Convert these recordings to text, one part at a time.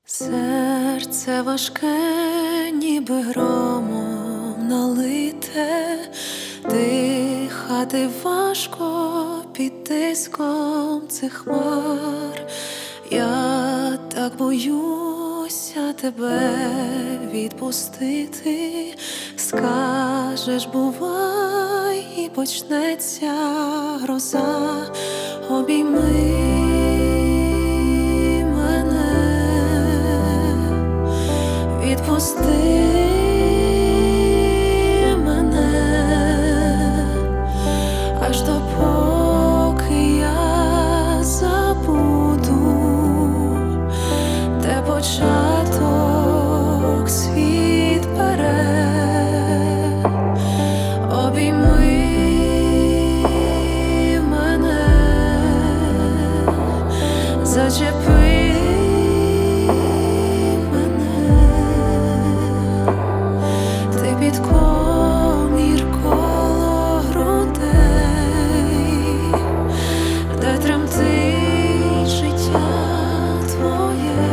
Серце важке, ніби громом налите, дихати важко під тиском цих хмар. Я так боюся тебе відпустити. Скажеш, бувай, і почнеться гроза. Обійми відпусти мене, аж допоки я забуду, де початок світ бере. Обійми мене, зачепи під комір коло грудей, де тремтить життя твоє.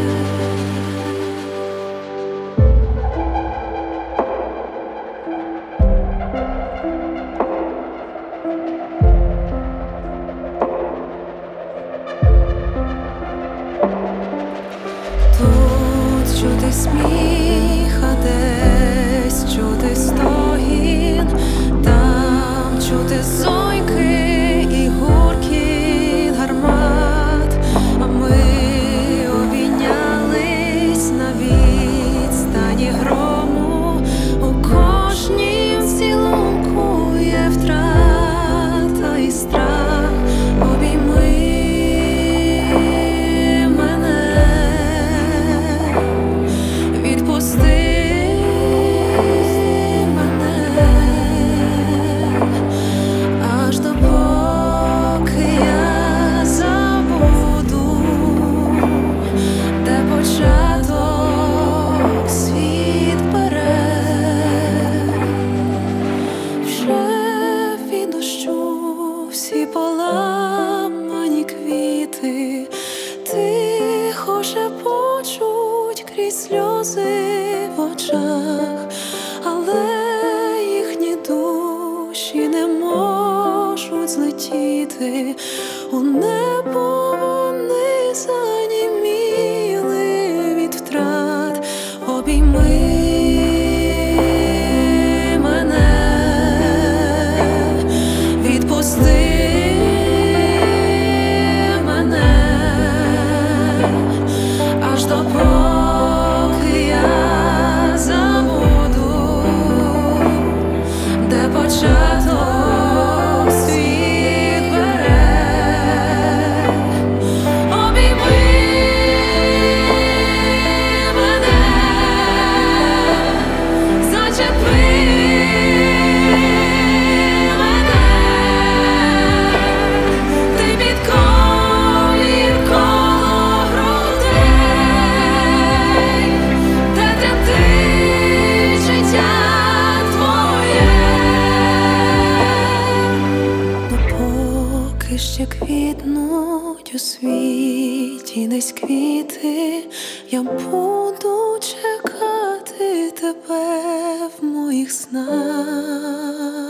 Тут чути сміх, а десь чути стогін, там чути зойки і гуркіт гармат. А ми обійнялись на відстані грому, у кожнім цілунку є втрата і страх. Обійми всі поламані квіти тихо шепочуть крізь сльози в очах, але їхні душі не можуть злетіти у небо. Вони заніміли від втрат. Обійми аж допоки я забуду, де початок світ бере. Обійми мене, зачепи мене, ти під комір коло грудей, де тремтить життя твоє. Допоки ще квітнуть у світі десь квіти, я буду чекати тебе в моїх снах.